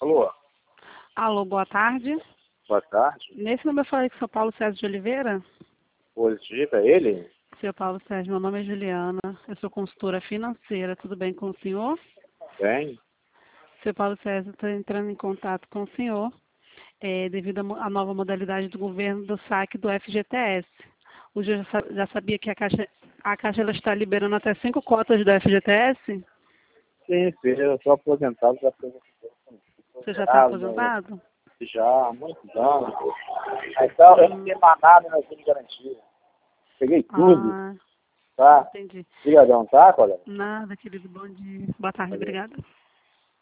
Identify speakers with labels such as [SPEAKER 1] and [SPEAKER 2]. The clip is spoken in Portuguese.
[SPEAKER 1] Alô,
[SPEAKER 2] Alô, boa tarde.
[SPEAKER 1] boa tarde.
[SPEAKER 2] Nesse número eu falei com o seu Paulo Sérgio de Oliveira.
[SPEAKER 1] Positivo, é ele?
[SPEAKER 2] Seu Paulo Sérgio, meu nome é Juliana. Eu sou consultora financeira. Tudo bem com o senhor?
[SPEAKER 1] Bem?
[SPEAKER 2] Seu Paulo Sérgio está entrando em contato com o senhor devido à nova modalidade do governo do saque do FGTS. O senhor já sabia que a Caixa ela está liberando até 5 cotas do FGTS?
[SPEAKER 1] Sim, eu sou aposentado, já fui
[SPEAKER 2] Você já está aposentado?
[SPEAKER 1] já há muitos anos. Então, eu não tenho mais nada na de garantia. Peguei tudo,
[SPEAKER 2] Ah,
[SPEAKER 1] tá?
[SPEAKER 2] entendi.
[SPEAKER 1] Obrigadão, tá, colega?
[SPEAKER 2] Nada, querido. Bom dia. Boa tarde,
[SPEAKER 1] Valeu.
[SPEAKER 2] obrigada.